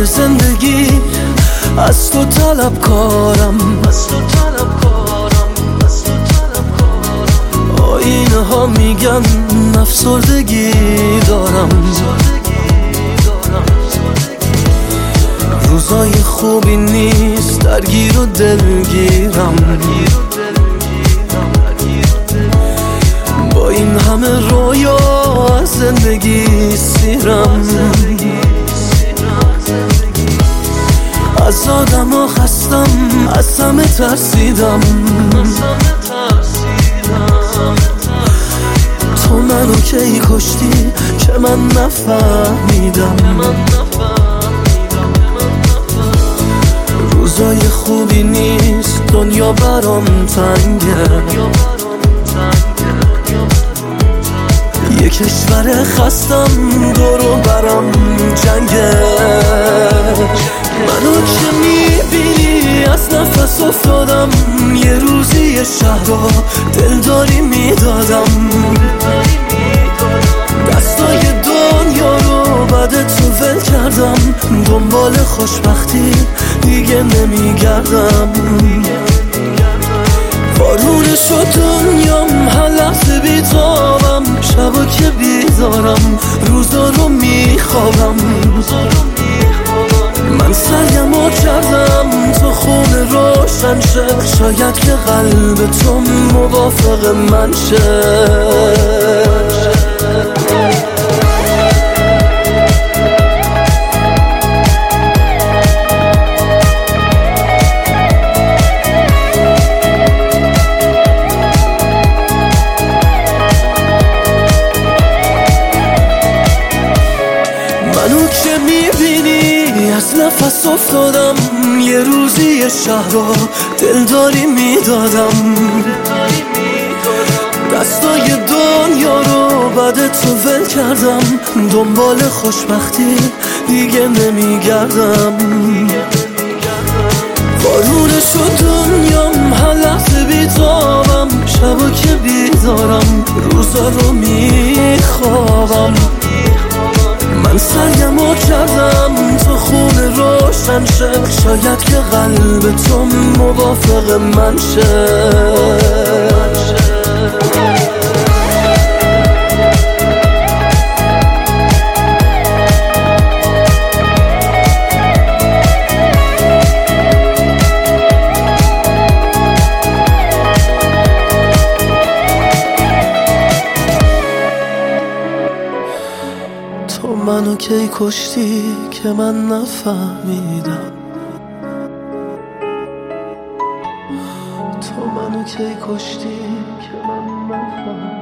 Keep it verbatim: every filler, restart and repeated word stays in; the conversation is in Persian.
های زندگی از تو طلب کارم، از تو طلب کارم، از تو طلب کارم. آینه ها میگن افسردگی دارم، روزای خوبی نیست، درگیر و دلگیرم. با این همه رویا از زندگی سیرم، از آدم ها خستم، از همه ترسیدم. تو منو کی کشتی که من نفهمیدم. روزای خوبی نیست، دنیا برام تنگه. یه کشور خستم، دورو برام جنگه. منو که میبینی از نفس افتادم، یه روزی یه شهر رو دلداری میدادم. دستای دنیا رو بعد تو ول کردم، دنبال خوشبختی دیگه نمیگردم. بارونه شد دنیام، هر لحظه بیتابم. شبا که بیدارم، روزا رو میخوابم. من سرگمو کردم تو خونه روشن شه، شاید که قلب تو موافق من شه. منو که میبینی از نفس افتادم، یه روزی یه شهر رو دلداری میدادم. دستای دنیا رو بعد تو ول کردم، دنبال خوشبختی دیگه نمیگردم. بارونه شد دنیام، هر لحظه بیتابم. شبا که بیدارم، روزا رو میخوابم. من سرگمو کردم تو خونه روشن شه، شاید که قلب تو موافق من شه. تو منو کی کشتی که من نفهمیدم. تو منو کی کشتی که من نفهمیدم.